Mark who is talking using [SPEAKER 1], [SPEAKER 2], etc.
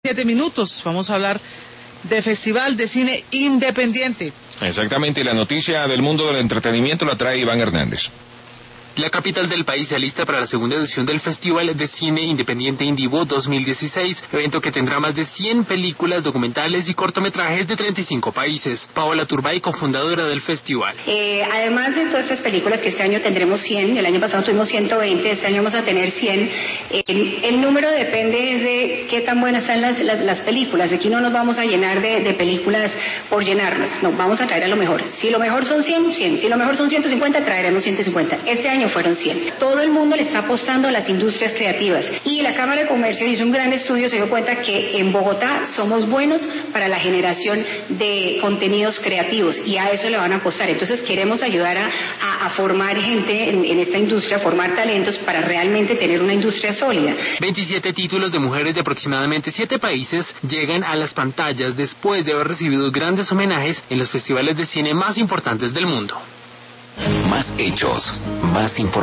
[SPEAKER 1] 7 minutos. Vamos a hablar de Festival de Cine Independiente.
[SPEAKER 2] Exactamente, y la noticia del mundo del entretenimiento la trae Iván Hernández.
[SPEAKER 3] La capital del país se alista para la segunda edición del Festival de Cine Independiente Indivo 2016, evento que tendrá más de 100 películas, documentales y cortometrajes de 35 países. Paola Turbay, cofundadora del festival.
[SPEAKER 4] Además de todas estas películas, que este año tendremos 100, el año pasado tuvimos 120, este año vamos a tener 100. El número depende es de qué tan buenas están las películas. Aquí no nos vamos a llenar de películas por llenarnos, no, vamos a traer a lo mejor. Si lo mejor son 100, 100. Si lo mejor son 150, traeremos 150. Este año fueron 100. Todo el mundo le está apostando a las industrias creativas y la Cámara de Comercio hizo un gran estudio, se dio cuenta que en Bogotá somos buenos para la generación de contenidos creativos y a eso le van a apostar. Entonces queremos ayudar a formar gente en esta industria, formar talentos para realmente tener una industria sólida.
[SPEAKER 3] 27 títulos de mujeres de aproximadamente 7 países llegan a las pantallas después de haber recibido grandes homenajes en los festivales de cine más importantes del mundo.
[SPEAKER 5] Más hechos, más información.